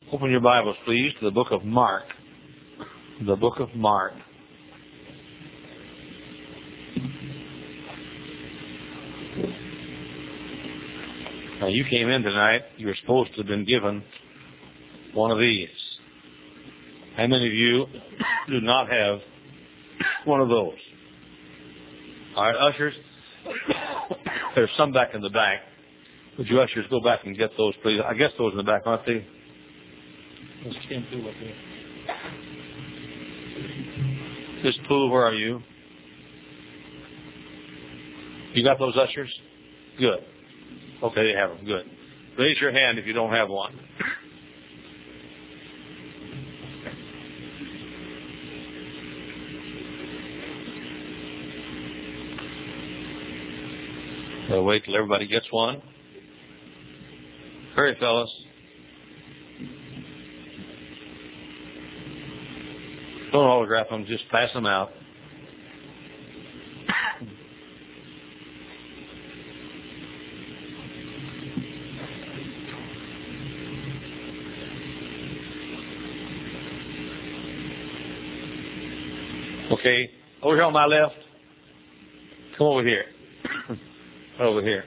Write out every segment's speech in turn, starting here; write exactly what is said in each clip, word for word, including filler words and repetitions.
Open your Bibles, please, to the book of Mark. The book of Mark. Now, you came in tonight, you were supposed to have been given one of these. How many of you do not have one of those? All right, ushers, there's some back in the back. Would you ushers go back and get those, please? I guess those in the back, aren't they? Those came through up there. Miss Pooh, where are you? You got those ushers? Good. Okay, they have them. Good. Raise your hand if you don't have one. We'll wait till everybody gets one. Hurry, fellas. Don't autograph them, just pass them out. Okay, over here on my left. Come over here. Over here.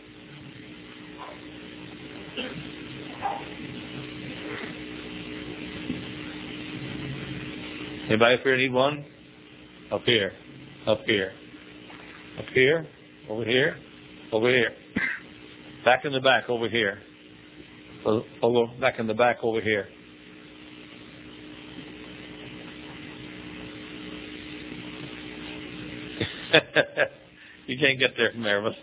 Anybody up here need one? Up here. Up here. Up here. Over here. Over here. Back in the back over here. Over, back in the back over here. You can't get there from there, but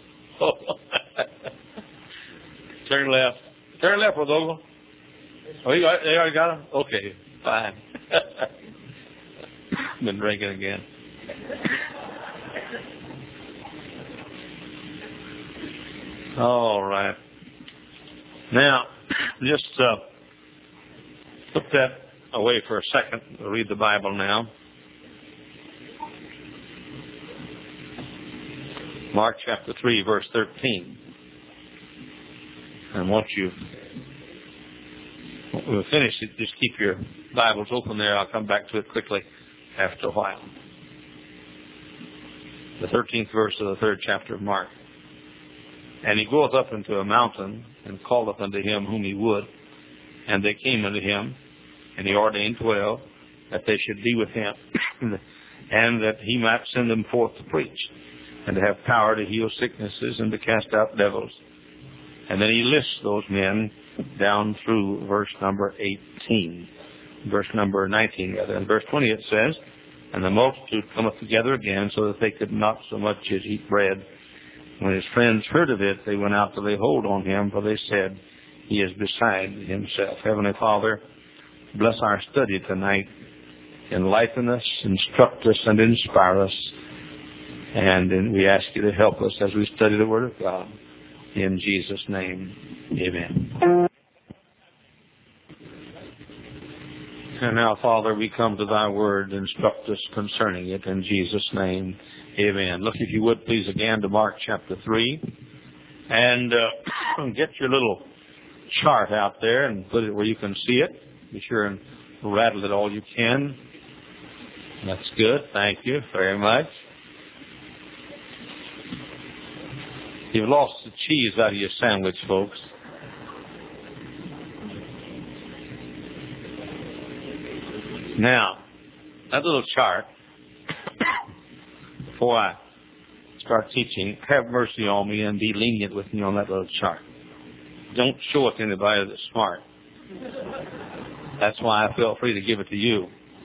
turn left. Turn left, Rodolfo. Oh, you got, they already got them? Okay, fine. Been drinking again. All right. Now, just uh, put that away for a second. We'll read the Bible now. Mark chapter three, verse thirteen. And once you we'll finish it, just keep your Bibles open there. I'll come back to it quickly after a while. The thirteenth verse of the third chapter of Mark. And he goeth up into a mountain, and calleth unto him whom he would. And they came unto him, and he ordained twelve, that they should be with him, and that he might send them forth to preach, and to have power to heal sicknesses, and to cast out devils. And then he lists those men down through verse number eighteen. Verse number nineteen, rather. In verse twenty it says, and the multitude cometh together again, so that they could not so much as eat bread. When his friends heard of it, they went out to lay hold on him, for they said, he is beside himself. Heavenly Father, bless our study tonight. Enlighten us, instruct us, and inspire us. And we ask you to help us as we study the Word of God. In Jesus' name, amen. And now, Father, we come to thy Word. Instruct us concerning it. In Jesus' name, amen. Look, if you would, please, again to Mark chapter three. And uh, get your little chart out there and put it where you can see it. Be sure and rattle it all you can. That's good. Thank you very much. You've lost the cheese out of your sandwich, folks. Now, that little chart, before I start teaching, have mercy on me and be lenient with me on that little chart. Don't show it to anybody that's smart. That's why I felt free to give it to you.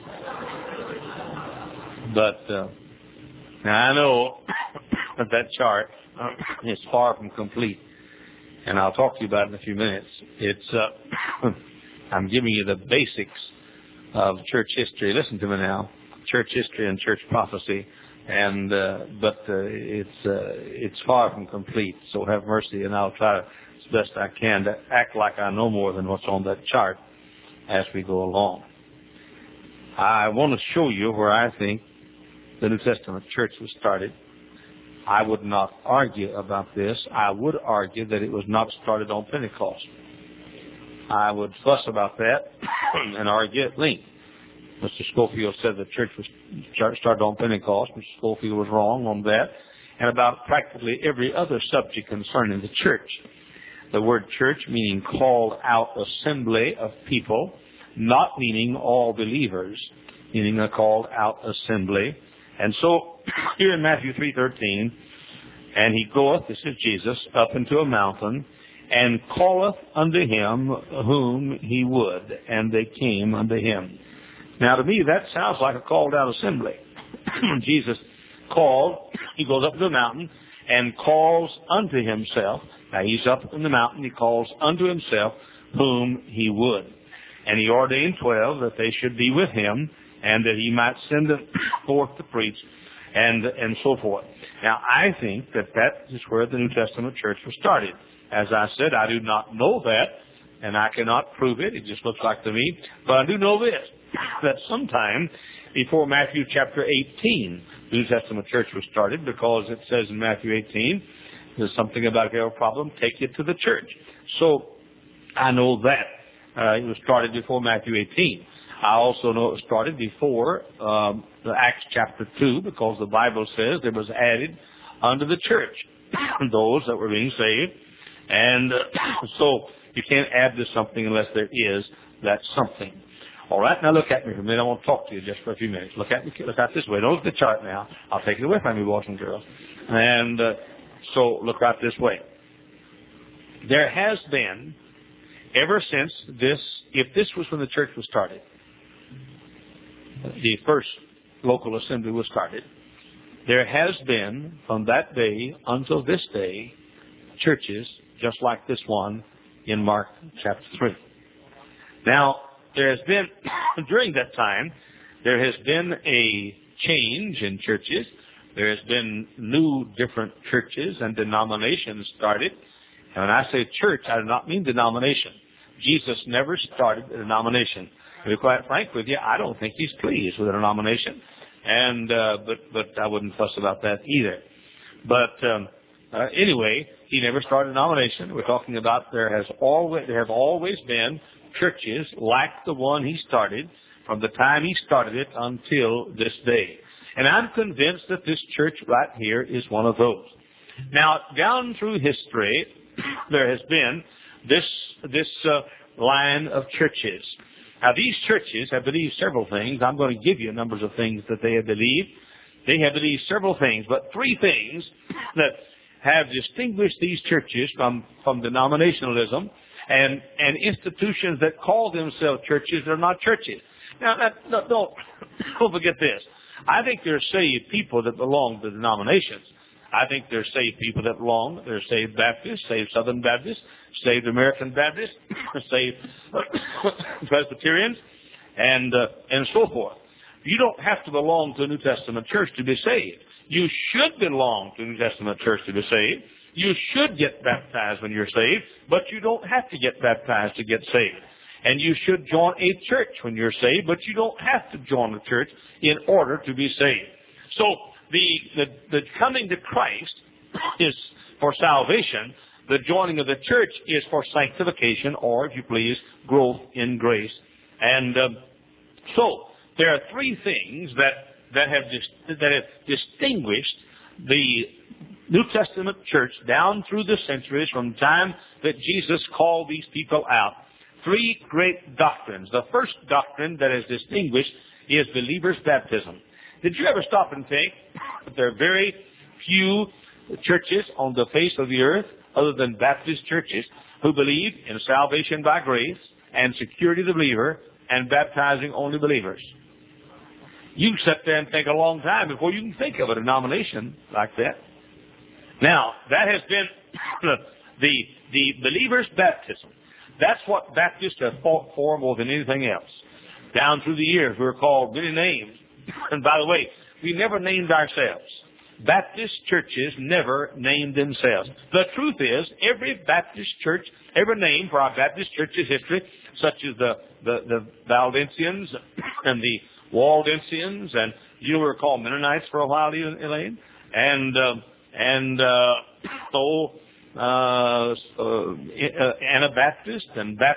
But uh, now I know that that chart is far from complete, and I'll talk to you about it in a few minutes. It's uh, I'm giving you the basics of church history. Listen to me now, church history and church prophecy, and uh, but uh, it's uh, it's far from complete. So have mercy, and I'll try as best I can to act like I know more than what's on that chart as we go along. I want to show you where I think the New Testament church was started. I would not argue about this. I would argue that it was not started on Pentecost. I would fuss about that and argue at length. Mister Schofield said the church was started on Pentecost. Mister Schofield was wrong on that. And about practically every other subject concerning the church. The word church meaning called out assembly of people, not meaning all believers, meaning a called out assembly. And so here in Matthew three thirteen, and he goeth, this is Jesus, up into a mountain, and calleth unto him whom he would, and they came unto him. Now to me that sounds like a called out assembly. Jesus called, he goes up to the mountain and calls unto himself. Now he's up in the mountain, he calls unto himself whom he would. And he ordained twelve that they should be with him and that he might send them forth to preach and, and so forth. Now I think that that is where the New Testament church was started. As I said, I do not know that and I cannot prove it. It just looks like to me. But I do know this, that sometime before Matthew chapter eighteen, the New Testament church was started, because it says in Matthew eighteen, there's something about if you have a problem, take it to the church. So I know that. Uh, it was started before Matthew eighteen. I also know it was started before um, the Acts chapter two, because the Bible says there was added unto the church those that were being saved. And uh, so you can't add to something unless there is that something. All right, now look at me for a minute. I want to talk to you just for a few minutes. Look at me. Look at this way. Don't look at the chart now. I'll take it away from you, boys and girls. And uh, so look right this way. There has been, ever since this, if this was when the church was started, the first local assembly was started, there has been, from that day until this day, churches just like this one in Mark chapter three. Now, there has been, during that time, there has been a change in churches. There has been new different churches and denominations started. And when I say church, I do not mean denomination. Jesus never started a denomination. To be quite frank with you, I don't think he's pleased with a denomination. And, uh, but, but I wouldn't fuss about that either. But, um, uh, anyway, he never started a denomination. We're talking about there has always, there have always been churches like the one he started from the time he started it until this day. And I'm convinced that this church right here is one of those. Now, down through history, there has been this, this uh, line of churches. Now, these churches have believed several things. I'm going to give you numbers of things that they have believed. They have believed several things, but three things that have distinguished these churches from, from denominationalism and, and institutions that call themselves churches that are not churches. Now, that, no, don't, don't forget this. I think there are saved people that belong to denominations. I think there are saved people that belong. There are saved Baptists, saved Southern Baptists, saved American Baptists, saved Presbyterians, and uh, and so forth. You don't have to belong to a New Testament church to be saved. You should belong to a New Testament church to be saved. You should get baptized when you're saved, but you don't have to get baptized to get saved. And you should join a church when you're saved, but you don't have to join a church in order to be saved. So the, the, the coming to Christ is for salvation. The joining of the church is for sanctification, or, if you please, growth in grace. And um, so there are three things that that have dis- that have distinguished the New Testament church down through the centuries from the time that Jesus called these people out. Three great doctrines. The first doctrine that is distinguished is believer's baptism. Did you ever stop and think that there are very few churches on the face of the earth, other than Baptist churches, who believe in salvation by grace and security of the believer and baptizing only believers? You sit there and think a long time before you can think of a denomination like that. Now, that has been the, the believer's baptism. That's what Baptists have fought for more than anything else. Down through the years, we were called many names. And by the way, we never named ourselves. Baptist churches never named themselves. The truth is, every Baptist church, every name for our Baptist church's history, such as the, the, the Valdensians and the Waldensians, and you were called Mennonites for a while, Elaine, and uh, and uh, so uh, uh, Anabaptist and Baptist.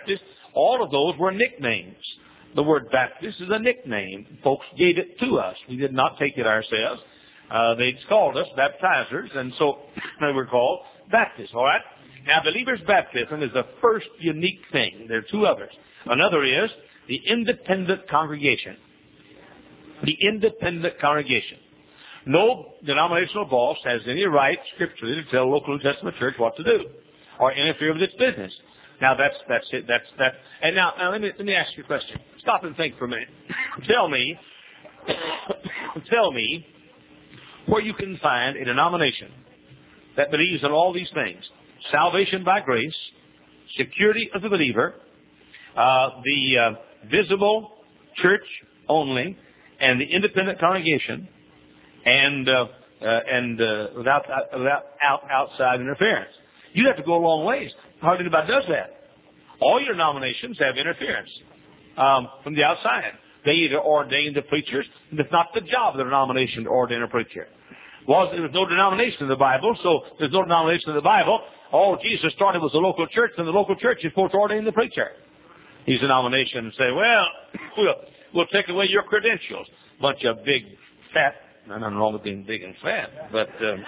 All of those were nicknames. The word Baptist is a nickname. Folks gave it to us. We did not take it ourselves. Uh, they called us baptizers, and so they were called Baptists, all right? Now, believer's baptism is the first unique thing. There are two others. Another is the independent congregation. The independent congregation. No denominational boss has any right scripturally to tell a local New Testament church what to do or interfere with its business. Now, that's that's it. That's that. And now, now let me let me ask you a question. Stop and think for a minute. Tell me, tell me where you can find a denomination that believes in all these things: salvation by grace, security of the believer, uh, the uh, visible church only, and the independent congregation, and uh, uh, and uh, without without out, outside interference. You'd have to go a long ways. Hardly anybody does that. All your denominations have interference um, from the outside. They either ordain the preachers, and it's not the job of the denomination to ordain a preacher. Well, there's no denomination in the Bible, so there's no denomination in the Bible. All Jesus started was a local church, and the local church is supposed to ordain the preacher. These denominations say, well, we'll, we'll take away your credentials. Bunch of big, fat, nothing wrong with being big and fat, but, um,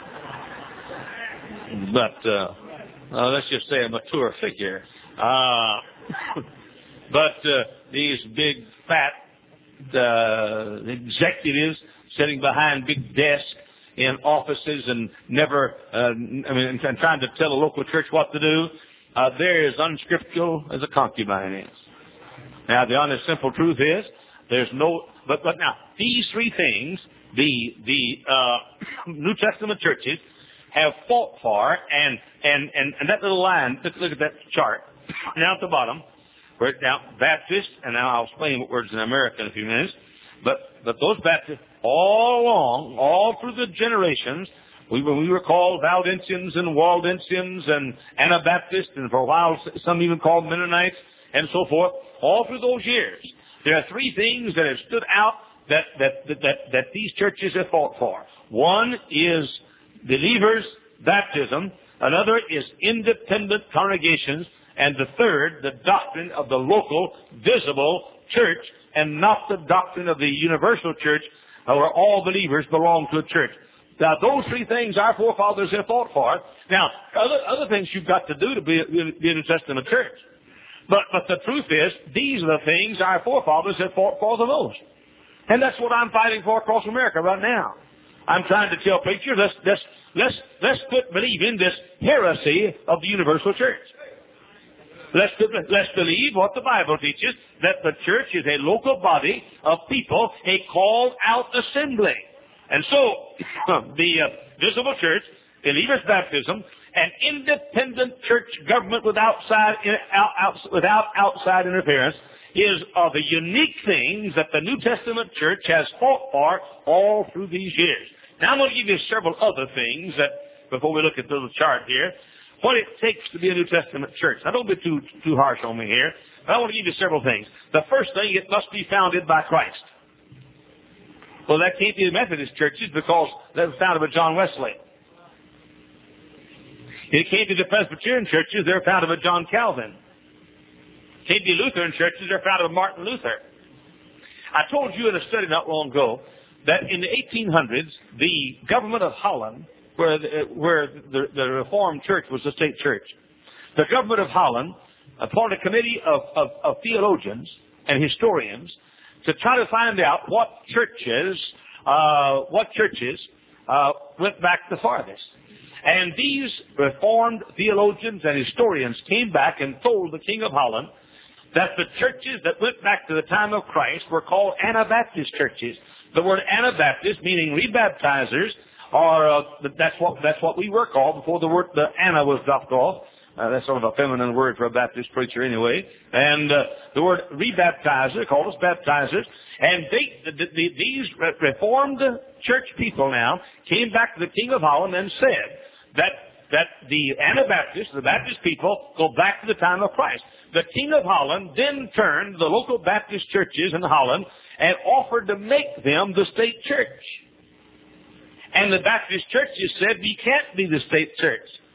but, uh, uh, let's just say a mature figure. Uh, but, uh, these big, fat, uh, executives sitting behind big desks in offices and never, uh, I mean, and trying to tell a local church what to do, uh, they're as unscriptural as a concubine is. Now, the honest, simple truth is, there's no, but, but now, these three things, the, the, uh, New Testament churches have fought for, and, and, and, and that little line, look, look at that chart, down at the bottom, where it's down, Baptist, and now I'll explain what words in America in a few minutes, but, but those Baptists, all along, all through the generations, we were, we were called Valdensians and Waldensians and Anabaptists, and for a while some even called Mennonites, and so forth. All through those years, there are three things that have stood out that that that that, that these churches have fought for. One is believers' baptism. Another is independent congregations. And the third, the doctrine of the local, visible church, and not the doctrine of the universal church, where all believers belong to a church. Now, those three things our forefathers have fought for. Now, other, other things you've got to do to be, be a New Testament church. But, but the truth is, these are the things our forefathers have fought for the most. And that's what I'm fighting for across America right now. I'm trying to tell preachers, let's, let's, let's, let's quit believing this heresy of the universal church. Let's, let's believe what the Bible teaches, that the church is a local body of people, a called out assembly. And so, the uh, visible church, believers' baptism, an independent church government without outside, out, out, without outside interference is of the unique things that the New Testament church has fought for all through these years. Now I'm going to give you several other things that, before we look at the little chart here, what it takes to be a New Testament church. Now don't be too, too harsh on me here, but I want to give you several things. The first thing, it must be founded by Christ. Well, that can't be the Methodist churches because that was founded by John Wesley. It can't be the Presbyterian churches, they're founded by John Calvin. It can't be Lutheran churches, they're founded by Martin Luther. I told you in a study not long ago that in the eighteen hundreds, the government of Holland, where the, where the, the Reformed Church was the state church, the government of Holland appointed a committee of, of, of theologians and historians to try to find out what churches, uh, what churches uh, went back the farthest. And these Reformed theologians and historians came back and told the King of Holland that the churches that went back to the time of Christ were called Anabaptist churches. The word Anabaptist, meaning rebaptizers, or uh, that's what that's what we were called before the word the Anna was dropped off. Uh, that's sort of a feminine word for a Baptist preacher anyway. And uh, the word rebaptizer called us baptizers. And they, the, the, these Reformed church people now came back to the King of Holland and said that that the Anabaptists, the Baptist people, go back to the time of Christ. The King of Holland then turned the local Baptist churches in Holland and offered to make them the state church. And the Baptist churches said, we can't be the state church.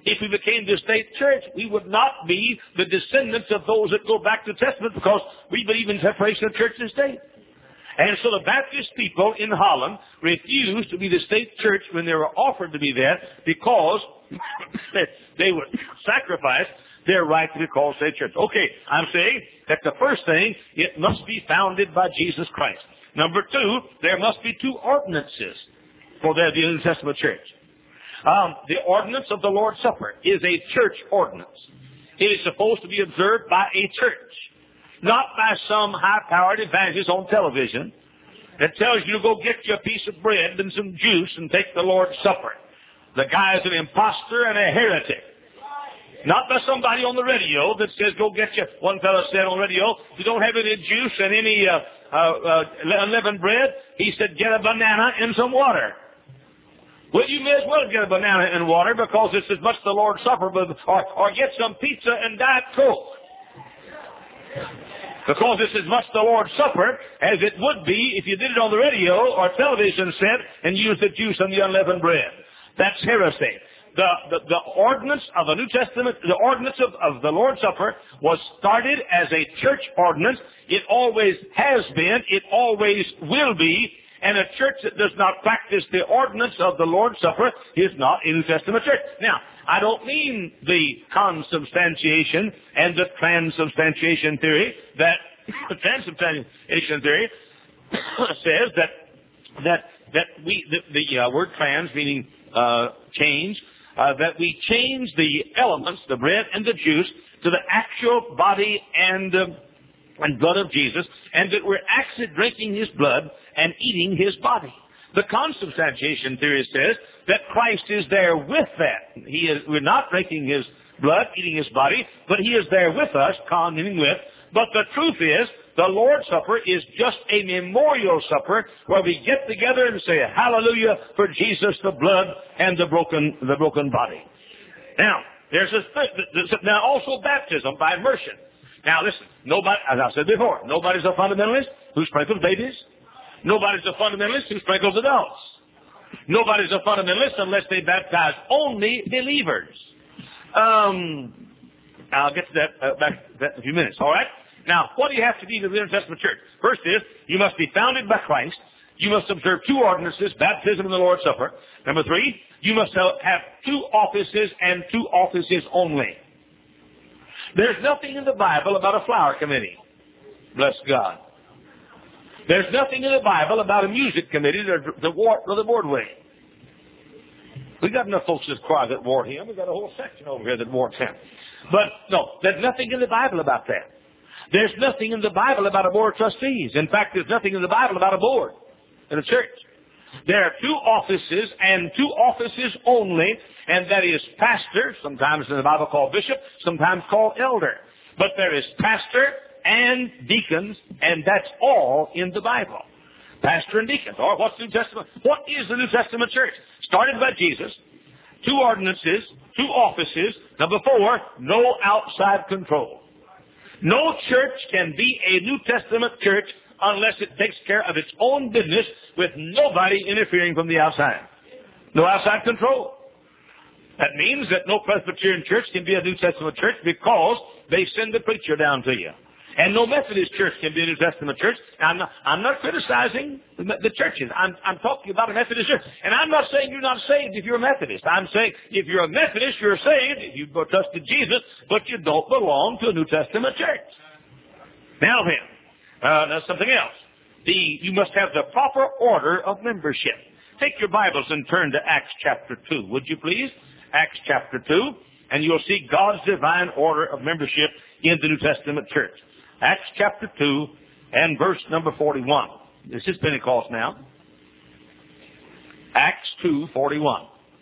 if we became the state church, we would not be the descendants of those that go back to the Testament, because we believe in separation of church and state. And so the Baptist people in Holland refused to be the state church when they were offered to be that, because they would sacrifice their right to be called state church. Okay, I'm saying that the first thing, it must be founded by Jesus Christ. Number two, there must be two ordinances for the New Testament church. Um, the ordinance of the Lord's Supper is a church ordinance. It is supposed to be observed by a church, not by some high-powered evangelist on television that tells you to go get you a piece of bread and some juice and take the Lord's Supper. The guy is an imposter and a heretic. Not by somebody on the radio that says, go get you. One fellow said on the radio, you don't have any juice and any uh, uh, uh, unleavened bread. He said, get a banana and some water. Well, you may as well get a banana and water, because it's as much the Lord's Supper, but, or, or get some pizza and Diet Coke. Because it's as much the Lord's Supper as it would be if you did it on the radio or television set and used the juice and the unleavened bread. That's heresy. The, the, the ordinance of the New Testament, the ordinance of, of the Lord's Supper was started as a church ordinance. It always has been. It always will be. And a church that does not practice the ordinance of the Lord's Supper is not a New Testament church. Now, I don't mean the consubstantiation and the transubstantiation theory. That the transubstantiation theory says that that that we the, the uh, word trans, meaning uh, change, uh, that we change the elements, the bread and the juice, to the actual body and uh, and blood of Jesus, and that we're actually drinking His blood and eating His body. The consubstantiation theory says that Christ is there with that. He is, we're not drinking His blood, eating His body, but He is there with us, communing with. But the truth is, the Lord's Supper is just a memorial supper where we get together and say, hallelujah for Jesus, the blood and the broken, the broken body. Now, there's a, now also baptism by immersion. Now listen, nobody, as I said before, nobody's a fundamentalist who sprinkles babies. Nobody's a fundamentalist who sprinkles adults. Nobody's a fundamentalist unless they baptize only believers. Um, I'll get to that uh, back to that in a few minutes, all right? Now, what do you have to be to the New Testament church? First is, you must be founded by Christ. You must observe two ordinances, baptism and the Lord's Supper. Number three, you must have two offices and two offices only. There's nothing in the Bible about a flower committee. Bless God. There's nothing in the Bible about a music committee that the war or the boardway. We got enough folks in this choir that wore him. We got a whole section over here that wore him. But no, there's nothing in the Bible about that. There's nothing in the Bible about a board of trustees. In fact, there's nothing in the Bible about a board in a church. There are two offices and two offices only, and that is pastor, sometimes in the Bible called bishop, sometimes called elder. But there is pastor and deacons, and that's all in the Bible. Pastor and deacons. Or what's the New Testament? What is the New Testament church? Started by Jesus, two ordinances, two offices. Number four, no outside control. No church can be a New Testament church unless it takes care of its own business with nobody interfering from the outside. No outside control. That means that no Presbyterian church can be a New Testament church because they send the preacher down to you. And no Methodist church can be a New Testament church. I'm not, I'm not criticizing the, the churches. I'm, I'm talking about a Methodist church. And I'm not saying you're not saved if you're a Methodist. I'm saying if you're a Methodist, you're saved if you've trusted Jesus, but you don't belong to a New Testament church. Now then, uh, now something else. The, you must have the proper order of membership. Take your Bibles and turn to Acts chapter two, would you please? Acts chapter two, and you'll see God's divine order of membership in the New Testament church. Acts chapter two and verse number forty-one. This is Pentecost now. Acts two, forty-one.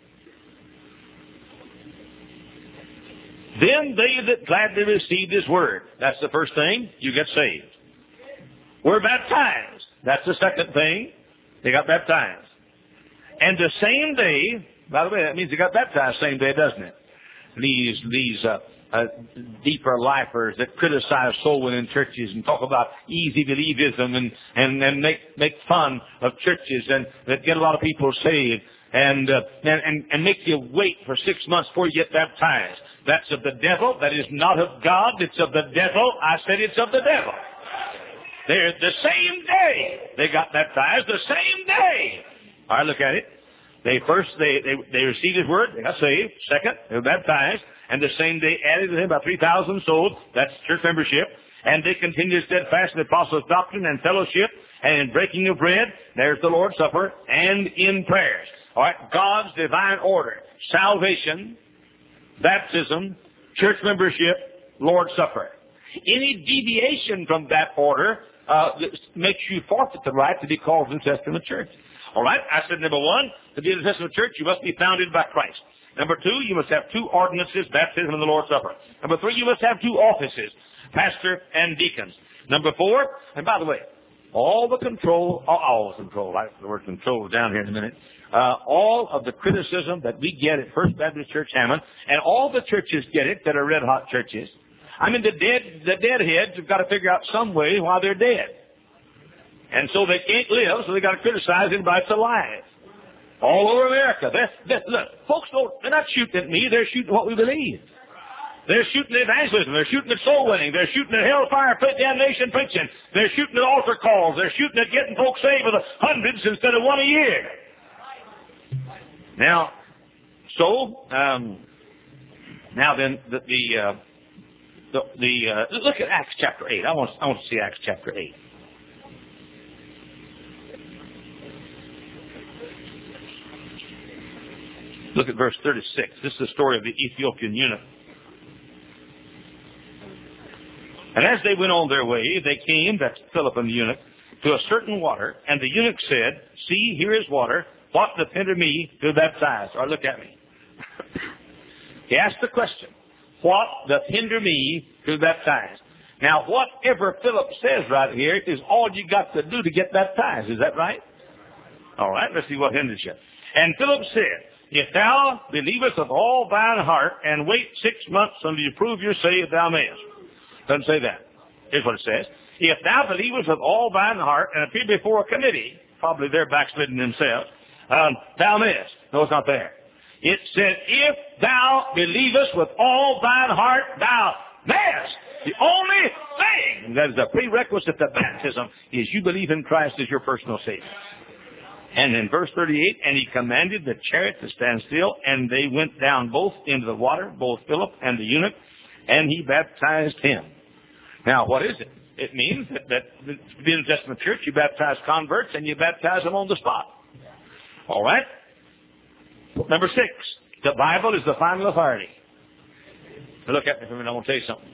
Then they that gladly received His word. That's the first thing. You get saved. Were baptized. That's the second thing. They got baptized. And the same day, by the way, that means they got baptized same day, doesn't it? These, these, uh, Uh, deeper lifers that criticize soul winning churches and talk about easy believism and, and, and make, make fun of churches and that get a lot of people saved. and, uh, and, and, and make you wait for six months before you get baptized. That's of the devil. That is not of God. It's of the devil. I said it's of the devil. They're the same day they got baptized, the same day. All right, look at it. They first, they, they, they received his word, they got saved. Second, they were baptized. And the same day added to him about three thousand souls. That's church membership. And they continued steadfast in the apostles' doctrine and fellowship and in breaking of bread. There's the Lord's Supper. And in prayers. All right, God's divine order. Salvation, baptism, church membership, Lord's Supper. Any deviation from that order uh, makes you forfeit the right to be called New Testament church. All right, I said number one, to be a New Testament church, you must be founded by Christ. Number two, you must have two ordinances, baptism and the Lord's Supper. Number three, you must have two offices, pastor and deacons. Number four, and by the way, all the control, all the control, I the word control down here in a minute, uh, all of the criticism that we get at First Baptist Church Hammond, and all the churches get it that are red-hot churches. I mean, the dead, the deadheads have got to figure out some way why they're dead. And so they can't live, so they got to criticize anybody that's alive. All over America. They're, they're, look, folks don't, they're not shooting at me, they're shooting at what we believe. They're shooting at evangelism, they're shooting at soul winning, they're shooting at hellfire, damnation preaching, they're shooting at altar calls, they're shooting at getting folks saved with hundreds instead of one a year. Now, so, um, now then, the, the, uh, the, the uh, look at Acts chapter eight. I want, I want to see Acts chapter eight. Look at verse thirty-six. This is the story of the Ethiopian eunuch. And as they went on their way, they came, that's Philip and the eunuch, to a certain water, and the eunuch said, see, here is water. What doth hinder me to baptize? Or look at me. He asked the question, what doth hinder me to baptize? Now, whatever Philip says right here is all you got to do to get baptized. Is that right? All right, let's see what hinders you. And Philip said, if thou believest with all thine heart, and wait six months until you prove you're saved, thou mayest. Doesn't say that. Here's what it says. If thou believest with all thine heart, and appear before a committee, probably they're backslidden themselves, um, thou mayest. No, it's not there. It said, if thou believest with all thine heart, thou mayest. The only thing that is a prerequisite to baptism is you believe in Christ as your personal Savior. And in verse thirty-eight, and he commanded the chariot to stand still, and they went down both into the water, both Philip and the eunuch, and he baptized him. Now, what is it? It means that, that to be in the Testament church, you baptize converts, and you baptize them on the spot. All right? Number six, the Bible is the final authority. Now look at me for a minute, I want to tell you something.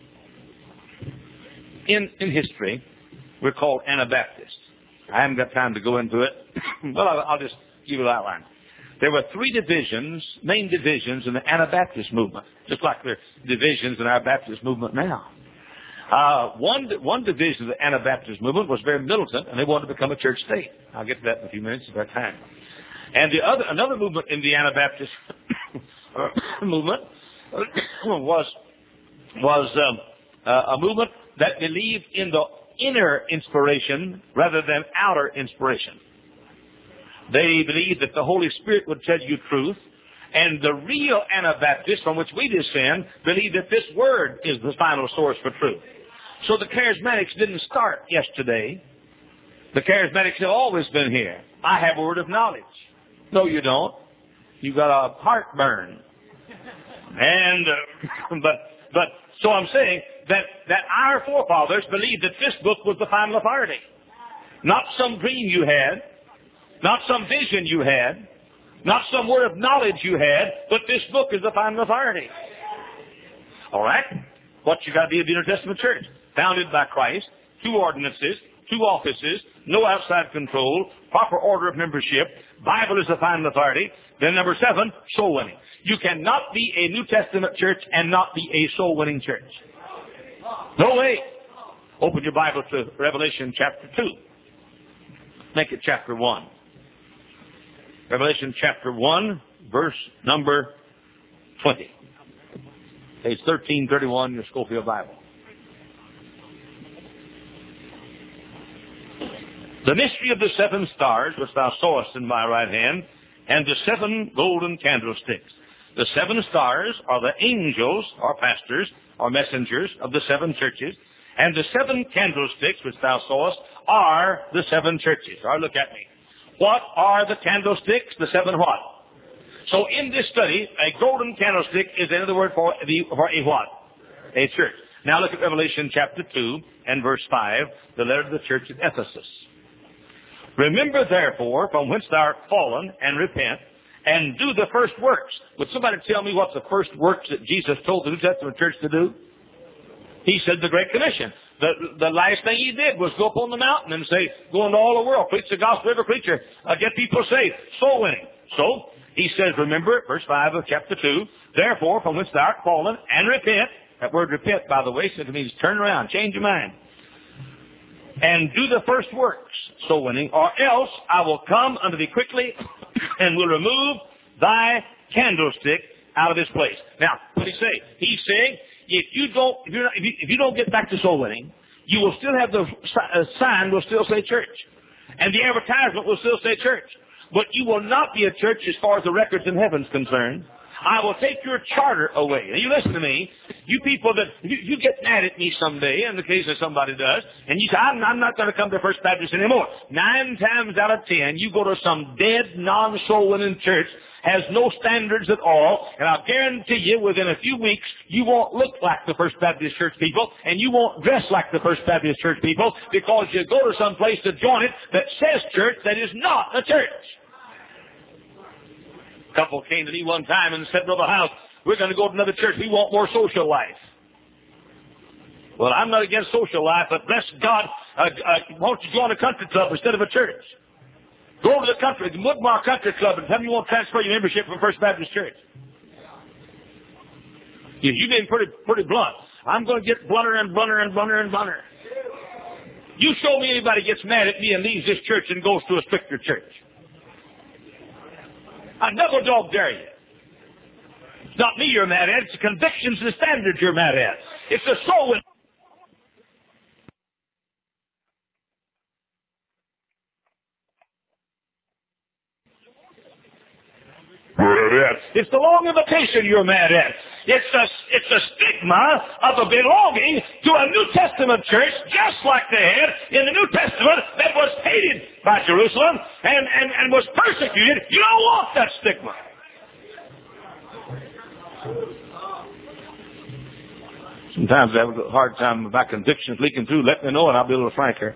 In, in history, we're called Anabaptists. I haven't got time to go into it, but I'll, I'll just give you an outline. There were three divisions, main divisions in the Anabaptist movement, just like there are divisions in our Baptist movement now. Uh, one, one division of the Anabaptist movement was very militant, and they wanted to become a church state. I'll get to that in a few minutes if I have time. And the other, another movement in the Anabaptist movement was was um, uh, a movement that believed in the inner inspiration rather than outer inspiration. They believed that the Holy Spirit would tell you truth, and the real Anabaptists from which we descend believe that this Word is the final source for truth. So the Charismatics didn't start yesterday. The Charismatics have always been here. I have a word of knowledge. No, you don't. You've got a heartburn. And, uh, but, but, so I'm saying that, that our forefathers believed that this book was the final authority. Not some dream you had, not some vision you had, not some word of knowledge you had, but this book is the final authority. All right? What you got to be in the New Testament church? Founded by Christ, two ordinances, two offices, no outside control, proper order of membership, Bible is the final authority. Then number seven, soul winning. You cannot be a New Testament church and not be a soul winning church. No way. Open your Bible to Revelation chapter two. Make it chapter one. Revelation chapter one, verse number twenty. Page thirteen thirty-one in your Schofield Bible. The mystery of the seven stars, which thou sawest in my right hand, and the seven golden candlesticks. The seven stars are the angels, or pastors, or messengers of the seven churches. And the seven candlesticks, which thou sawest, are the seven churches. All right, look at me. What are the candlesticks? The seven what? So in this study, a golden candlestick is another word for, the, for a what? A church. Now look at Revelation chapter two and verse five, the letter to the church at Ephesus. Remember therefore from whence thou art fallen, and repent, and do the first works. Would somebody tell me what's the first works that Jesus told the New Testament church to do? He said the Great Commission. The, the last thing he did was go up on the mountain and say, go into all the world, preach the gospel to every creature, uh, get people saved, soul winning. So, he says, remember, verse five of chapter two, therefore, from whence thou art fallen, and repent. That word repent, by the way, simply means turn around, change your mind. And do the first works, soul winning, or else I will come unto thee quickly and will remove thy candlestick out of this place. Now, what did he say? He's saying, if you don't, if, you're not, if, you, if you don't get back to soul winning, you will still have the uh, sign will still say church, and the advertisement will still say church, but you will not be a church as far as the records in heaven is concerned. I will take your charter away. Now you listen to me. You people that, you, you get mad at me someday, in the case that somebody does, and you say, I'm, I'm not going to come to First Baptist anymore. Nine times out of ten, you go to some dead, non-soul winning church, has no standards at all, and I'll guarantee you within a few weeks, you won't look like the First Baptist Church people, and you won't dress like the First Baptist Church people, because you go to some place to join it that says church that is not a church. A couple came to me one time and said, Brother House, we're going to go to another church. We want more social life. Well, I'm not against social life, but bless God, uh, uh, why don't you join a country club instead of a church? Go to the country, the Woodmar Country Club, and tell them you want to transfer your membership from First Baptist Church. You, you've been pretty, pretty blunt. I'm going to get blunter and blunter and blunter and blunter. You show me anybody gets mad at me and leaves this church and goes to a stricter church. I never dog dare you. It's not me you're mad at. It's the convictions and the standards you're mad at. It's the soul. It's the long invitation you're mad at. It's the, it's the stigma of a belonging to a New Testament church, just like they had in the New Testament, that was hated by Jerusalem and, and, and was persecuted. You don't want that stigma. Sometimes I have a hard time about convictions leaking through. Let me know and I'll be a little franker.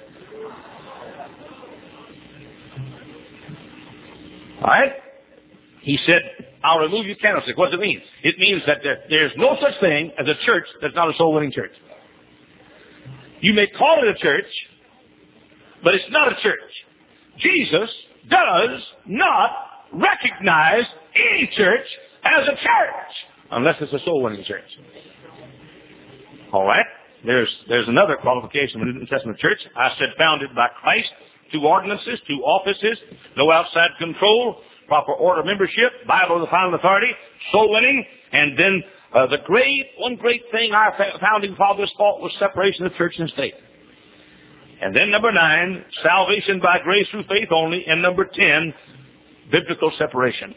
All right? He said, I'll remove your candlestick. What does it mean? It means that there, there's no such thing as a church that's not a soul-winning church. You may call it a church, but it's not a church. Jesus does not recognize any church as a church unless it's a soul-winning church. All right? There's, there's another qualification of the New Testament church. I said founded by Christ, two ordinances, two offices, no outside control, proper order of membership, Bible the final authority, soul winning, and then uh, the great, one great thing our founding fathers thought was separation of church and state. And then number nine, salvation by grace through faith only, and number ten, biblical separation.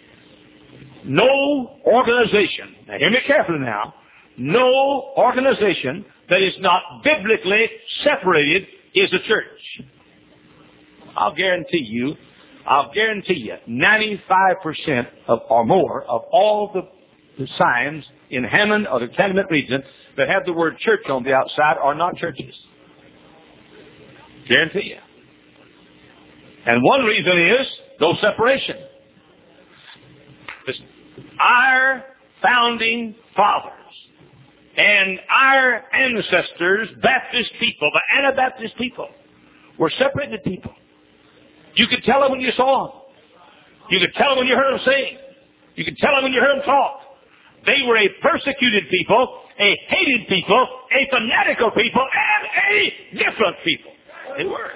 No organization, now hear me carefully now, no organization that is not biblically separated is a church. I'll guarantee you, I'll guarantee you, ninety-five percent of or more of all the, the signs in Hammond or the Tenement region that have the word church on the outside are not churches. Guarantee you. And one reason is no separation. Listen, our founding fathers and our ancestors, Baptist people, the Anabaptist people, were separated people. You could tell them when you saw them. You could tell them when you heard them sing. You could tell them when you heard them talk. They were a persecuted people, a hated people, a fanatical people, and a different people. They were.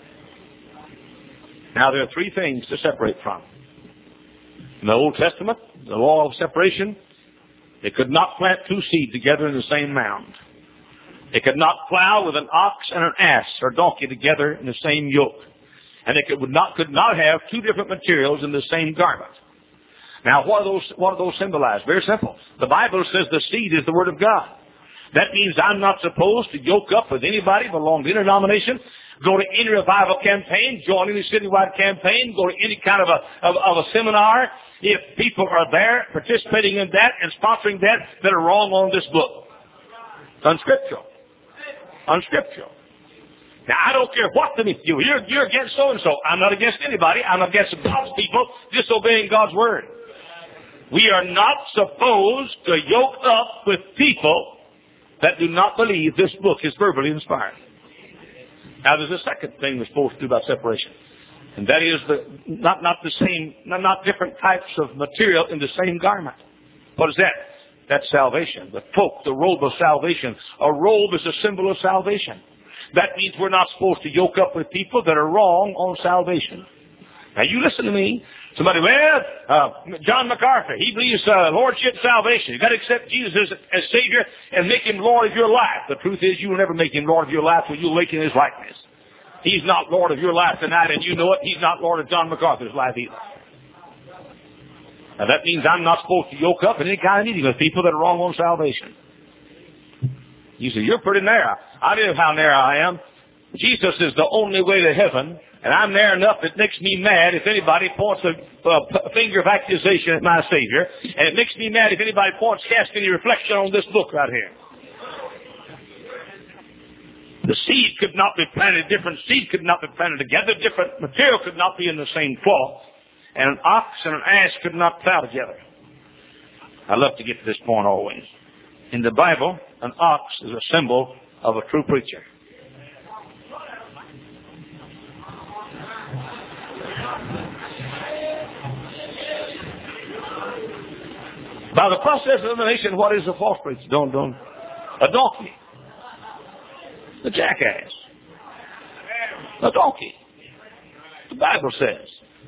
Now there are three things to separate from. In the Old Testament, the law of separation, they could not plant two seed together in the same mound. They could not plow with an ox and an ass or donkey together in the same yoke. And they could not, could not have two different materials in the same garment. Now, what do those, what do those symbolize? Very simple. The Bible says the seed is the Word of God. That means I'm not supposed to yoke up with anybody, belong to any denomination, go to any revival campaign, join any citywide campaign, go to any kind of a, of, of a seminar, if people are there participating in that and sponsoring that, that are wrong on this book. Unscriptural. Unscriptural. Now, I don't care what the you you're, you're against so-and-so. I'm not against anybody. I'm against God's people disobeying God's Word. We are not supposed to yoke up with people that do not believe this book is verbally inspired. Now, there's a second thing we're supposed to do about separation. And that is the, not, not the same, not, not different types of material in the same garment. What is that? That's salvation. The cloak, the robe of salvation. A robe is a symbol of salvation. That means we're not supposed to yoke up with people that are wrong on salvation. Now, you listen to me. Somebody, well, uh, John MacArthur, he believes uh, Lordship salvation. You've got to accept Jesus as, as Savior and make Him Lord of your life. The truth is, you will never make Him Lord of your life till you awaken His likeness. He's not Lord of your life tonight, and you know it. He's not Lord of John MacArthur's life either. Now, that means I'm not supposed to yoke up in any kind of meeting with people that are wrong on salvation. You say, you're pretty narrow. I know how narrow I am. Jesus is the only way to heaven. And I'm there enough it makes me mad if anybody points a, a finger of accusation at my Savior. And it makes me mad if anybody points, casts any reflection on this book right here. The seed could not be planted, different seed could not be planted together, different material could not be in the same cloth. And an ox and an ass could not plow together. I love to get to this point always. In the Bible, an ox is a symbol of a true preacher. By the process of elimination, what is a false preacher? Don't, don't. A donkey. A jackass. A donkey. The Bible says.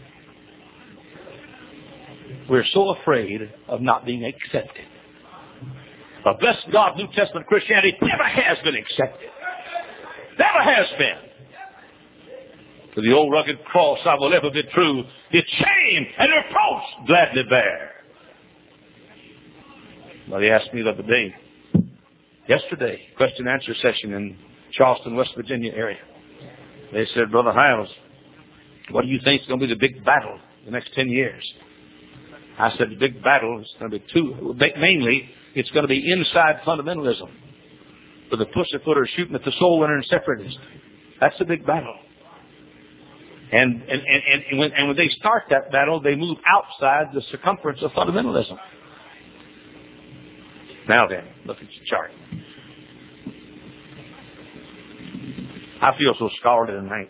We're so afraid of not being accepted. But bless God, New Testament Christianity never has been accepted. Never has been. To the old rugged cross I will ever be true. Its shame and reproach gladly bear. Somebody asked me the other day, yesterday, question and answer session in Charleston, West Virginia area. They said, Brother Hiles, what do you think is going to be the big battle in the next ten years? I said, the big battle is going to be two. Mainly, it's going to be inside fundamentalism. For the pussyfooters shooting at the soul winner and separatist. That's the big battle. And, and, and, and, when, and when they start that battle, they move outside the circumference of fundamentalism. Now then, look at your chart. I feel so scholarly tonight.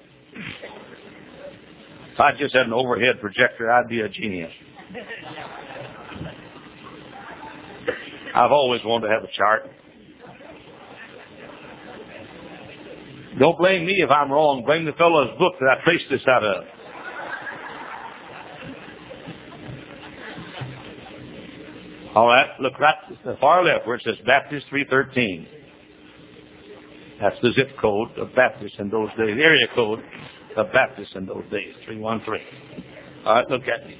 If I just had an overhead projector, I'd be a genius. I've always wanted to have a chart. Don't blame me if I'm wrong. Blame the fellow's book that I traced this out of. All right, look right to the far left where it says Baptist three thirteen. That's the zip code of Baptist in those days. The area code of Baptist in those days, three one three. All right, look at me.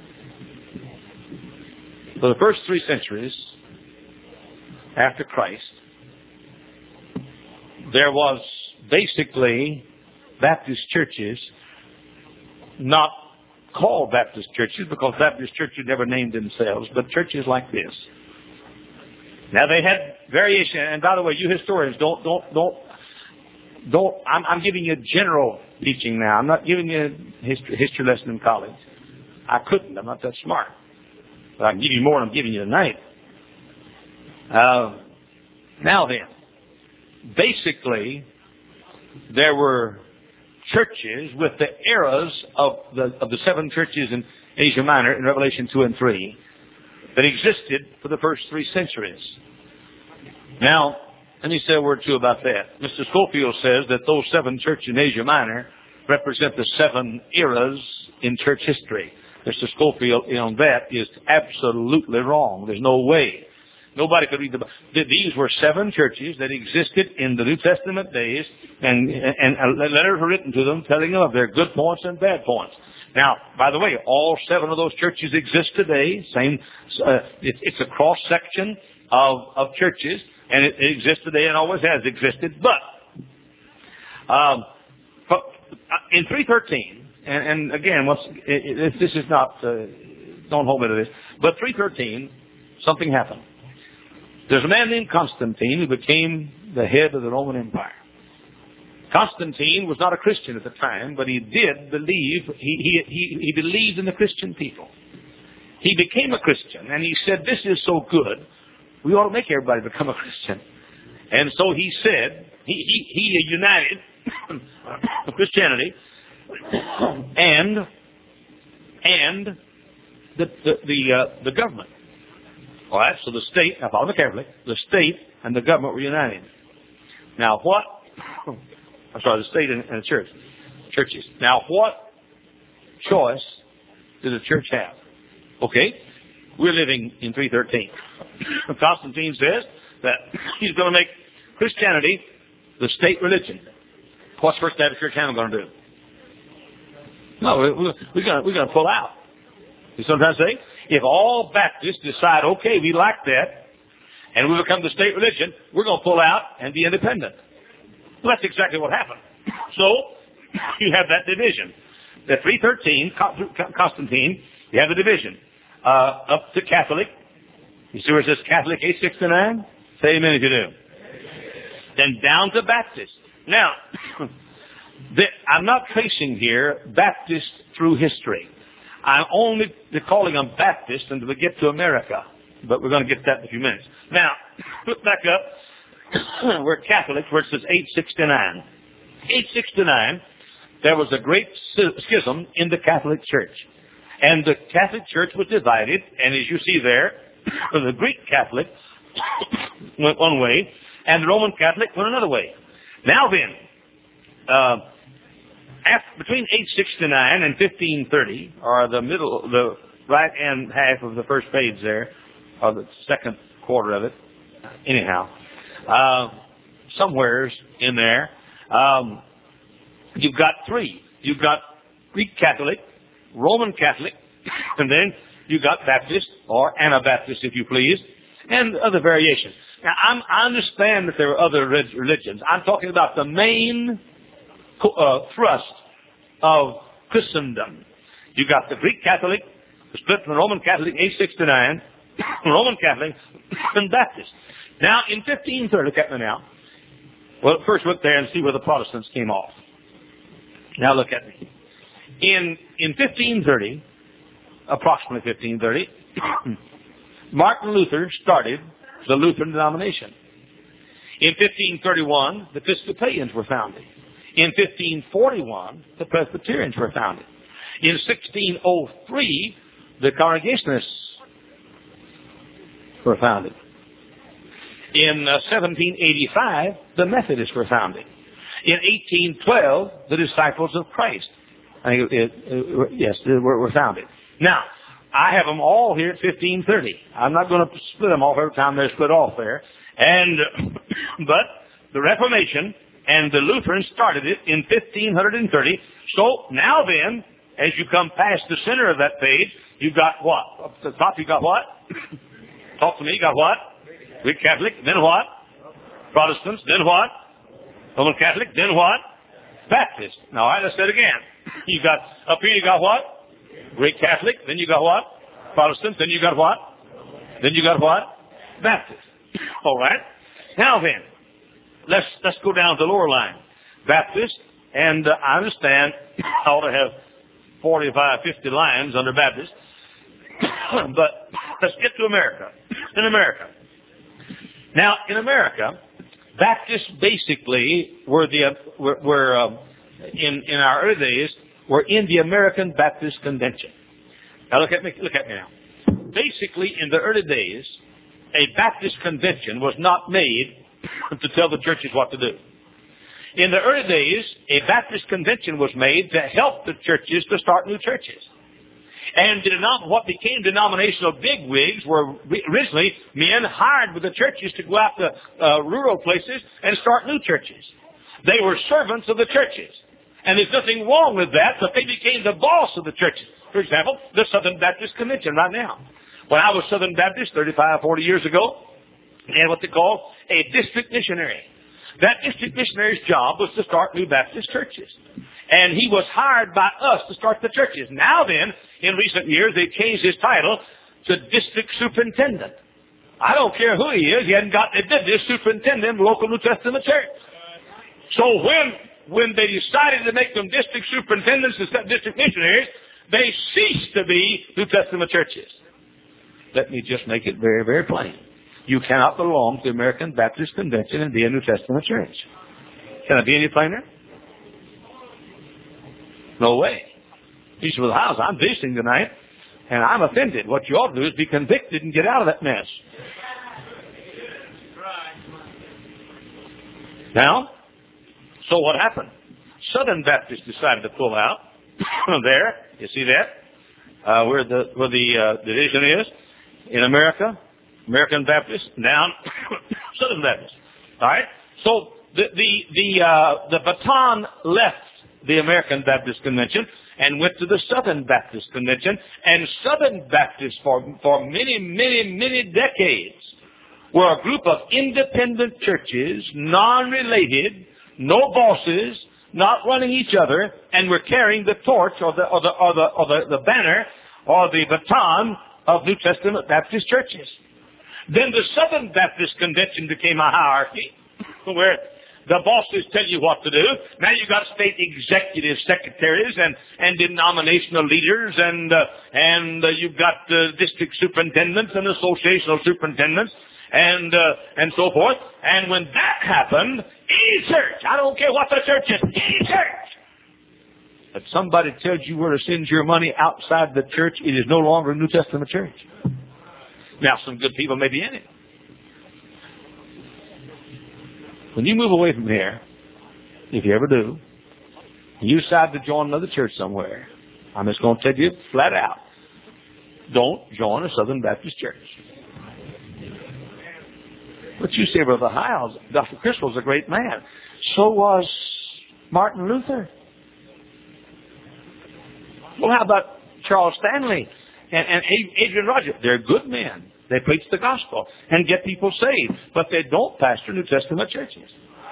For the first three centuries after Christ, there was basically Baptist churches, not called Baptist churches because Baptist churches never named themselves, but churches like this. Now they had variation, and by the way, you historians don't, don't, don't, don't, I'm, I'm giving you a general teaching now. I'm not giving you a history, history lesson in college. I couldn't, I'm not that smart. But I can give you more than I'm giving you tonight. Uh, now then, basically, there were churches with the eras of the of the seven churches in Asia Minor in Revelation two and three that existed for the first three centuries. Now, let me say a word or two about that. Mister Scofield says that those seven churches in Asia Minor represent the seven eras in church history. Mister Scofield on that is absolutely wrong. There's no way Nobody could read the Bible. These were seven churches that existed in the New Testament days, and, and letters were written to them telling them of their good points and bad points. Now, by the way, all seven of those churches exist today. Same, uh, it, it's a cross section of of churches, and it, it exists today and always has existed. But um, in three thirteen, and, and again, once it, it, this is not, uh, don't hold me to this, but three thirteen, something happened. There's a man named Constantine who became the head of the Roman Empire. Constantine was not a Christian at the time, but he did believe, he, he, he, he believed in the Christian people. He became a Christian, and he said, this is so good, we ought to make everybody become a Christian. And so he said, he, he, he united Christianity and, and the, the, the, uh, the government. All right, so the state, now follow me carefully, the state and the government were united. Now what, I'm sorry, the state and, and the church, churches. Now what choice does the church have? Okay, we're living in three thirteen. Constantine says that he's going to make Christianity the state religion. What's First Baptist Church Hammond going to do? No, we're, we're going we're going to pull out. You sometimes say, if all Baptists decide, okay, we like that, and we become the state religion, we're going to pull out and be independent. Well, that's exactly what happened. So, you have that division. At three thirteen, Constantine, you have the division. Uh, up to Catholic. You see where it says Catholic eight sixty-nine? Say amen if you do. Then down to Baptist. Now, the, I'm not tracing here Baptist through history. I'm only calling them Baptist until we get to America. But we're going to get to that in a few minutes. Now, look back up. We're Catholics, where it says eight sixty-nine. eight sixty-nine, there was a great schism in the Catholic Church. And the Catholic Church was divided, and as you see there, the Greek Catholic went one way, and the Roman Catholic went another way. Now then, uh, after, between eight sixty-nine and fifteen thirty, or the middle, the right-hand half of the first page there, or the second quarter of it, anyhow, uh, somewheres in there, um, you've got three. You've got Greek Catholic, Roman Catholic, and then you got Baptist, or Anabaptist, if you please, and other variations. Now, I'm, I understand that there are other religions. I'm talking about the main uh, thrust of Christendom. You got the Greek Catholic, the split from the Roman Catholic, eight sixty-nine, Roman Catholic, and Baptist. Now, in fifteen thirty, look at me now. Well, first look there and see where the Protestants came off. Now look at me. In in fifteen thirty, approximately fifteen thirty, Martin Luther started the Lutheran denomination. In fifteen thirty-one, the Episcopalians were founded. In fifteen forty-one, the Presbyterians were founded. In sixteen oh three, the Congregationists were founded. In uh, seventeen eighty-five, the Methodists were founded. In eighteen twelve, the Disciples of Christ, I think it, it, it, yes, were, were founded. Now, I have them all here at fifteen thirty. I'm not going to split them off every time they're split off there. And but the Reformation and the Lutherans started it in fifteen thirty. So now then, as you come past the center of that page, you've got what? Up to the top, you got what? Talk to me. You got what? Greek Catholic. Then what? Protestants. Then what? Roman Catholic. Then what? Baptist. Now, all right, let's say it again. You got, up here you got what? Greek Catholic. Then you got what? Protestant. Then you got what? Then you got what? Baptist. All right. Now then, let's let's go down to the lower line. Baptist, and uh, I understand I ought to have forty-five, fifty lines under Baptist. But let's get to America. In America. Now, in America, Baptists basically were the were, were um, in in our early days were in the American Baptist Convention. Now look at me. Look at me now. Basically, in the early days, a Baptist convention was not made to tell the churches what to do. In the early days, a Baptist convention was made to help the churches to start new churches. And the denom- what became denominational bigwigs were originally men hired with the churches to go out to uh, rural places and start new churches. They were servants of the churches. And there's nothing wrong with that, but they became the boss of the churches. For example, the Southern Baptist Convention right now. When I was Southern Baptist thirty-five, forty years ago, they had what they call a district missionary. That district missionary's job was to start new Baptist churches. And he was hired by us to start the churches. Now then, in recent years, they changed his title to district superintendent. I don't care who he is. He hadn't got, they did this superintendent of local New Testament church. So when, when they decided to make them district superintendents instead of district missionaries, they ceased to be New Testament churches. Let me just make it very, very plain. You cannot belong to the American Baptist Convention and be a New Testament church. Can it be any plainer? No way. Peace with the house. I'm visiting tonight, and I'm offended. What you ought to do is be convicted and get out of that mess. Now, so what happened? Southern Baptists decided to pull out. There, you see that? Uh, where the where the uh, division is in America, American Baptist, down Southern Baptist. All right. So the the the uh, the baton left the American Baptist Convention and went to the Southern Baptist Convention. And Southern Baptists, for, for many, many, many decades, were a group of independent churches, non-related, no bosses, not running each other, and were carrying the torch or the, or the, or the, or the, the banner or the baton of New Testament Baptist churches. Then the Southern Baptist Convention became a hierarchy where the bosses tell you what to do. Now you've got state executive secretaries and, and denominational leaders, and uh, and uh, you've got uh, district superintendents and associational superintendents, and uh, and so forth. And when that happened, any church, I don't care what the church is, any church, if somebody tells you where to send your money outside the church, it is no longer a New Testament church. Now, some good people may be in it. When you move away from here, if you ever do, and you decide to join another church somewhere, I'm just going to tell you flat out, don't join a Southern Baptist church. But you say, Brother Hiles, Doctor Criswell's a great man. So was Martin Luther. Well, how about Charles Stanley and, and Adrian Rogers? They're good men. They preach the gospel and get people saved, but they don't pastor New Testament churches.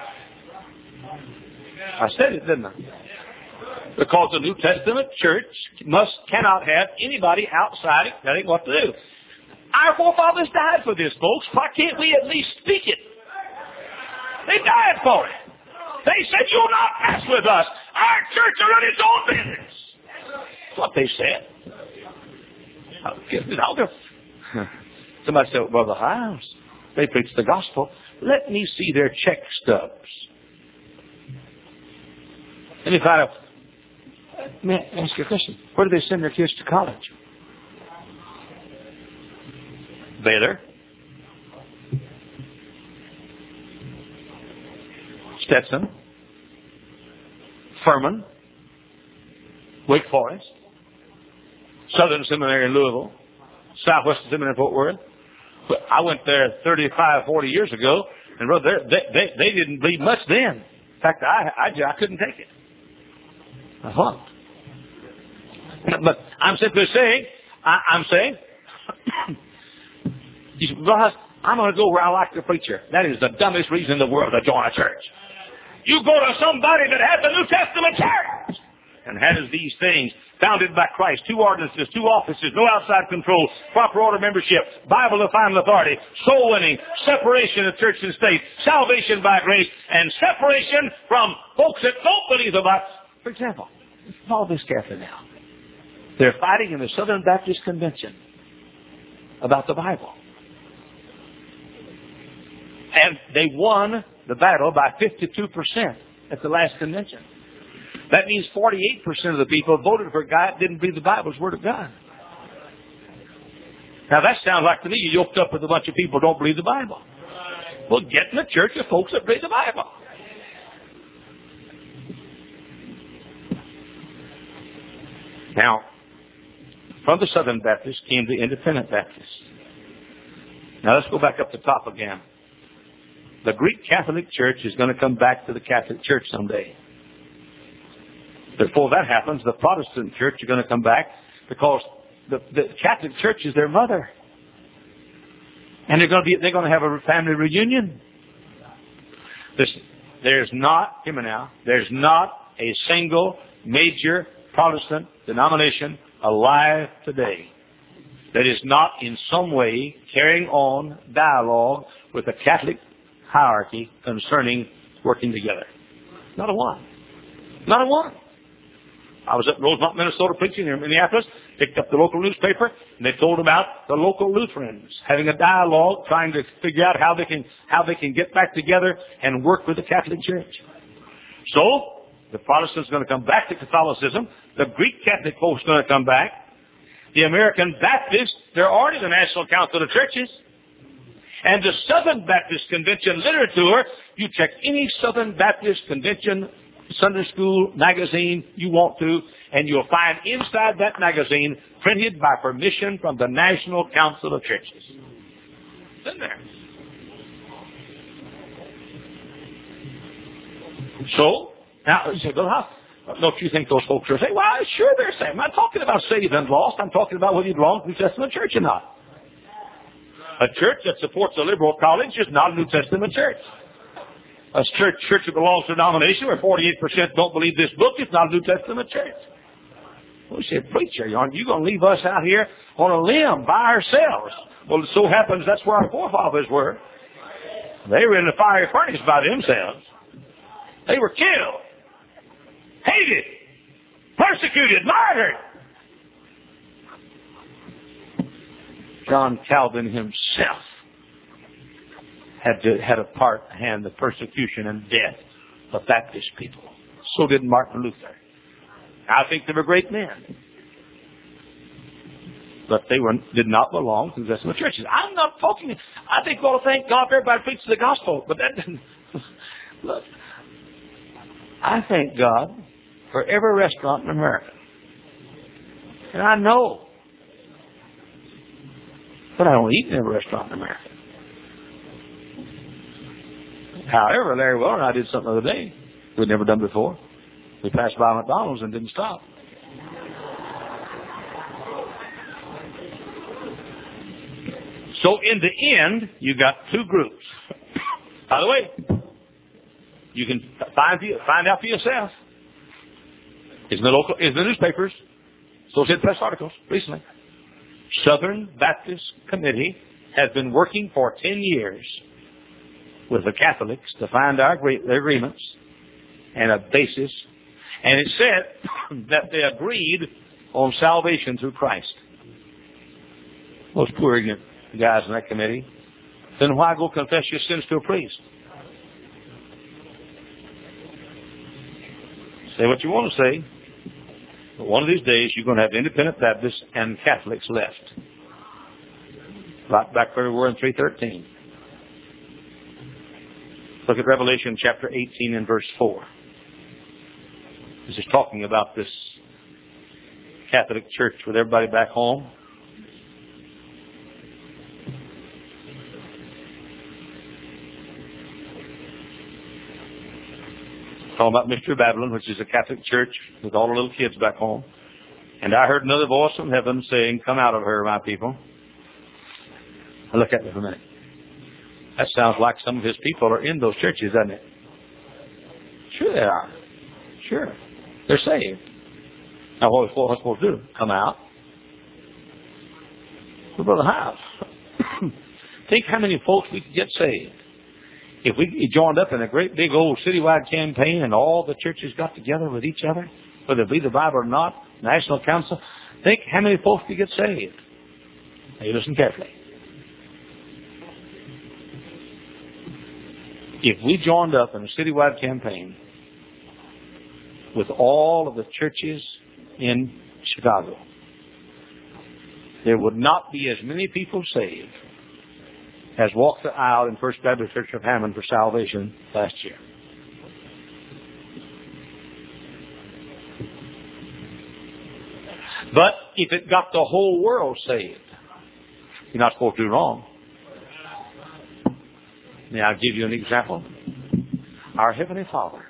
I said it, didn't I? Because the New Testament church must cannot have anybody outside it telling what to do. Our forefathers died for this, folks. Why can't we at least speak it? They died for it. They said, "You'll not mess with us. Our church will run its own business." That's what they said. I'll give it out. Somebody said, "Brother Hiles, they preach the gospel. Let me see their check stubs. Let me find out." May I ask you a question? Where do they send their kids to college? Baylor, Stetson, Furman, Wake Forest, Southern Seminary in Louisville, Southwestern Seminary in Fort Worth. I went there thirty-five, forty years ago, and brother, they, they, they didn't believe much then. In fact, I, I, I couldn't take it. I flunked. But I'm simply saying, I, I'm saying, I'm going to go where I like the preacher. That is the dumbest reason in the world to join a church. You go to somebody that has the New Testament church and has these things founded by Christ, two ordinances, two offices, no outside control, proper order membership, Bible of final authority, soul winning, separation of church and state, salvation by grace, and separation from folks that don't believe the Bible. For example, follow this carefully now. They're fighting in the Southern Baptist Convention about the Bible. And they won the battle by fifty-two percent at the last convention. That means forty-eight percent of the people voted for a guy that didn't believe the Bible's Word of God. Now that sounds like to me you yoked up with a bunch of people who don't believe the Bible. Well, get in the church of folks that believe the Bible. Now, from the Southern Baptists came the Independent Baptists. Now let's go back up the top again. The Greek Catholic Church is going to come back to the Catholic Church someday. Before that happens, the Protestant Church is going to come back because the, the Catholic Church is their mother. And they're going to be, they're going to have a family reunion. Listen, there's not, hear me now, there's not a single major Protestant denomination alive today that is not in some way carrying on dialogue with the Catholic hierarchy concerning working together. Not a one. Not a one. I was at Rosemont, Minnesota preaching in Minneapolis, picked up the local newspaper, and they told about the local Lutherans having a dialogue, trying to figure out how they can how they can get back together and work with the Catholic Church. So, the Protestants are going to come back to Catholicism. The Greek Catholic folks are going to come back. The American Baptists, they're already the National Council of Churches. And the Southern Baptist Convention literature, you check any Southern Baptist Convention Sunday school magazine you want to, and you'll find inside that magazine, printed by permission from the National Council of Churches. It's in there. So, now, you say, well, how, don't you think those folks are saying, well, sure they're saying. I'm not talking about saved and lost. I'm talking about whether you belong to the New Testament church or not. A church that supports a liberal college is not a New Testament church. A church, church that belongs to a denomination where forty-eight percent don't believe this book is not a New Testament church. Well, we said, preacher, aren't you going to leave us out here on a limb by ourselves? Well, it so happens that's where our forefathers were. They were in the fiery furnace by themselves. They were killed, hated, persecuted, martyred. John Calvin himself had to, had a part in the persecution and death of Baptist people. So did Martin Luther. I think they were great men. But they were, did not belong to the Testament churches. I'm not talking, I think we ought to thank God for everybody preaches the gospel, but that didn't, look, I thank God for every restaurant in America. And I know, but I don't eat in every restaurant in America. However, Larry Weller and I did something the other day we'd never done before. We passed by McDonald's and didn't stop. So in the end, you got two groups. By the way, you can find find out for yourself. It's in the local, it's in the newspapers, Associated Press articles recently. Southern Baptist Committee has been working for ten years with the Catholics to find our agreements and a basis. And it said that they agreed on salvation through Christ. Those poor ignorant guys in that committee. Then why go confess your sins to a priest? Say what you want to say. But one of these days you're going to have independent Baptists and Catholics left. Right back where we were in three thirteen. Look at Revelation chapter eighteen and verse four. This is talking about this Catholic Church with everybody back home. Talking about Mystery Babylon, which is a Catholic church with all the little kids back home. And I heard another voice from heaven saying, come out of her, my people. Now look at me for a minute. That sounds like some of his people are in those churches, doesn't it? Sure they are. Sure. They're saved. Now what are we supposed to do? Come out? We're going to have. Think how many folks we could get saved. If we joined up in a great big old citywide campaign and all the churches got together with each other, whether it be the Bible or not, National Council, think how many folks could get saved. Now you listen carefully. If we joined up in a citywide campaign with all of the churches in Chicago, there would not be as many people saved as walked the aisle in First Baptist Church of Hammond for salvation last year. But if it got the whole world saved, you're not supposed to do wrong. Now, I'll give you an example. Our Heavenly Father.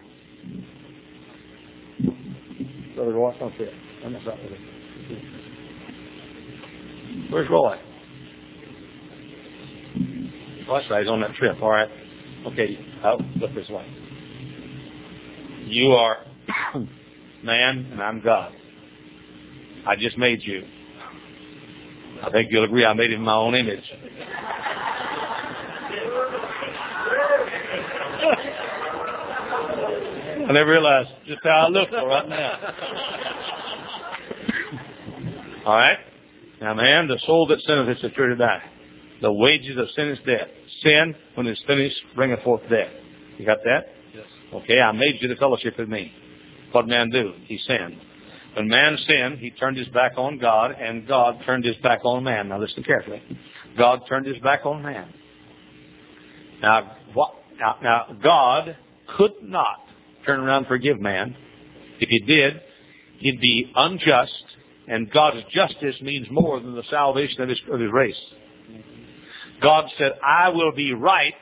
Brother Roy, don't sit. Where's Roy? Oh, that's right. He's on that trip. All right. Okay. I'll look this way. You are man, and I'm God. I just made you. I think you'll agree I made him in my own image. I never realized just how I look right now. All right? Now, man, the soul that sinneth is sure to die. The wages of sin is death. Sin, when it's finished, bringeth forth death. You got that? Yes. Okay, I made you to fellowship with me. What did man do? He sinned. When man sinned, he turned his back on God, and God turned his back on man. Now, listen carefully. God turned his back on man. Now, what, now, now God could not turn around and forgive man. If he did, he'd be unjust, and God's justice means more than the salvation of his, of his race. God said, I will be right.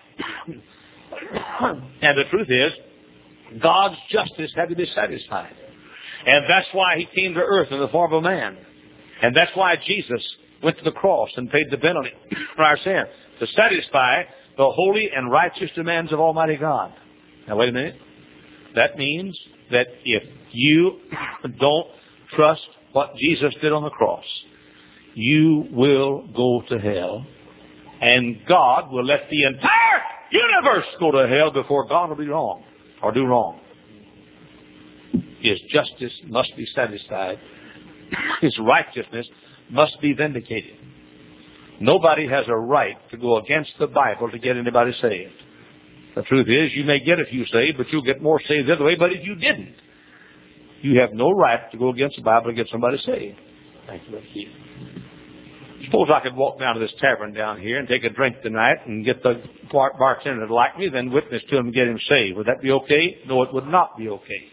And the truth is, God's justice had to be satisfied. And that's why he came to earth in the form of a man. And that's why Jesus went to the cross and paid the penalty for our sin, to satisfy the holy and righteous demands of Almighty God. Now, wait a minute. That means that if you don't trust what Jesus did on the cross, you will go to hell. And God will let the entire universe go to hell before God will be wrong or do wrong. His justice must be satisfied. His righteousness must be vindicated. Nobody has a right to go against the Bible to get anybody saved. The truth is, you may get a few saved, but you'll get more saved the other way. But if you didn't, you have no right to go against the Bible to get somebody saved. Thank you, Brother Keith. Suppose I could walk down to this tavern down here and take a drink tonight and get the bar- bartender to like me, then witness to him and get him saved. Would that be okay? No, it would not be okay.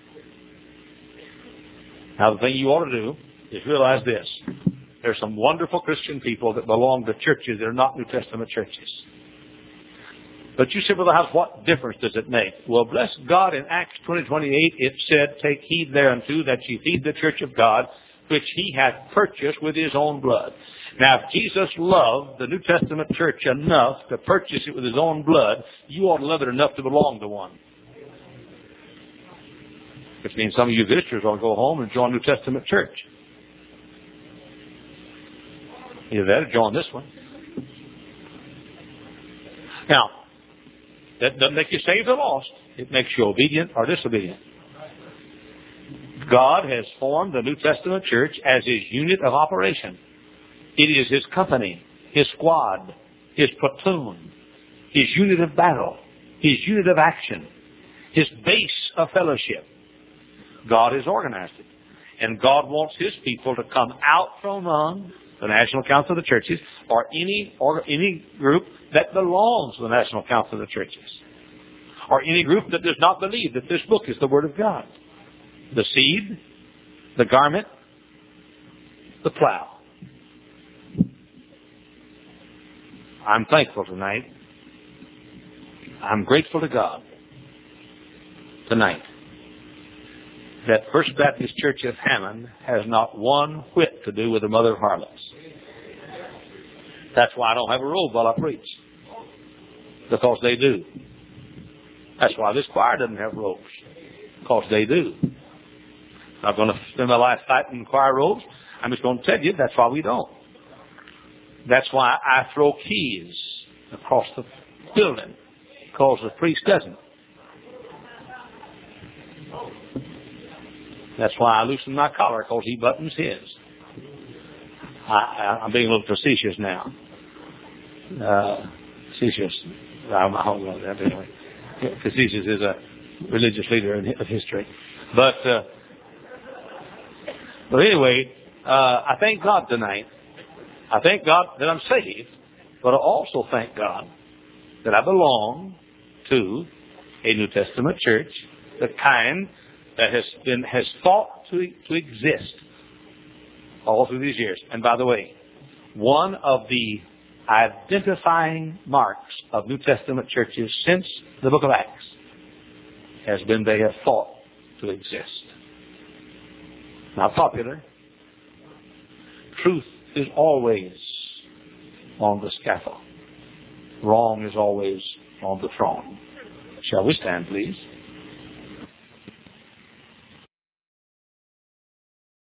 Now, the thing you ought to do is realize this. There's some wonderful Christian people that belong to churches that are not New Testament churches. But you say, Brother House, what difference does it make? Well, bless God, in Acts twenty twenty-eight, it said, take heed thereunto that ye feed the church of God, which he hath purchased with his own blood. Now, if Jesus loved the New Testament church enough to purchase it with his own blood, you ought to love it enough to belong to one. Which means some of you visitors ought to go home and join New Testament church. Either that or join this one. Now, that doesn't make you saved or lost. It makes you obedient or disobedient. God has formed the New Testament church as his unit of operation. It is his company, his squad, his platoon, his unit of battle, his unit of action, his base of fellowship. God has organized it. And God wants his people to come out from among the National Council of the Churches or any or any group that belongs to the National Council of the Churches or any group that does not believe that this book is the Word of God. The seed, the garment, the plow. I'm thankful tonight. I'm grateful to God tonight that First Baptist Church of Hammond has not one whit to do with the mother of harlots. That's why I don't have a robe while I preach. Because they do. That's why this choir doesn't have robes. Because they do. I'm not going to spend my life fighting choir robes. I'm just going to tell you that's why we don't. That's why I throw keys across the building. Because the priest doesn't. That's why I loosen my collar, because he buttons his. I, I, I'm being a little facetious now. Uh, facetious. I'm not holding on to that anyway. Facetious is a religious leader in, of history. But, uh, but anyway, uh, I thank God tonight. I thank God that I'm saved, but I also thank God that I belong to a New Testament church, the kind that has been has fought to to exist all through these years. And by the way, one of the identifying marks of New Testament churches since the book of Acts has been they have fought to exist. Not popular. Truth is always on the scaffold. Wrong is always on the throne. Shall we stand, please?